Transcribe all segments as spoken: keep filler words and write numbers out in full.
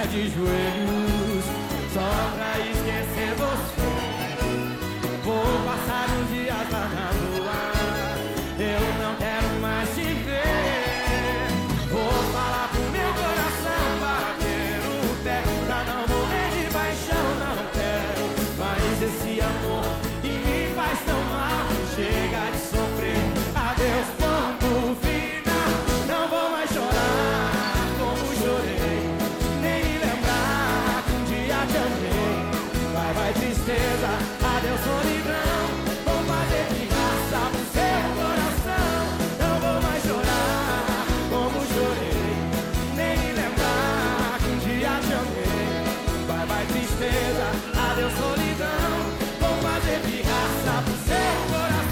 de joelhos só pra esquecer você. Vou passar uns dias lá na lua, eu não quero mais te ver. Vou falar pro meu coração bater o pé pra não morrer de paixão, não quero mais esse amor que me faz tão mal. Chega de sofrer, adeus, ponto final. Não vou mais chorar como chorei, nem me lembrar que um dia te amei. Vai, vai tristeza, adeus solidão. Vou fazer pirraça pro seu coração. Não vou mais chorar como chorei, nem me lembrar que um dia te amei. Vai, vai tristeza, adeus solidão. Vou fazer pirraça pro seu coração.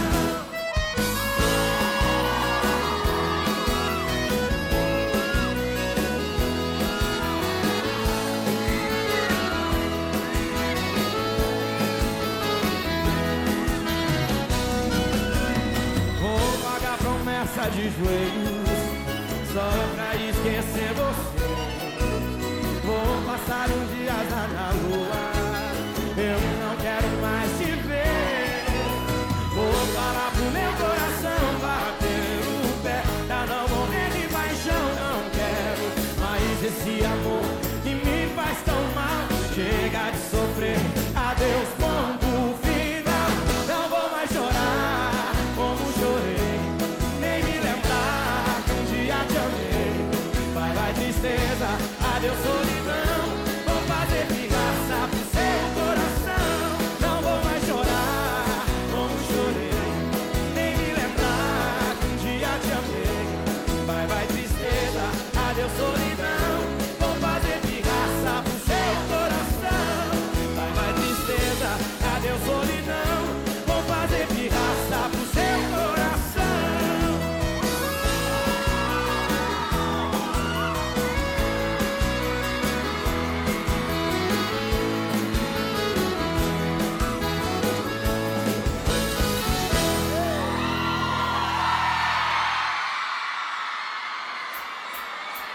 De joelhos só pra esquecer você. Vou passar uns dias lá na lua, eu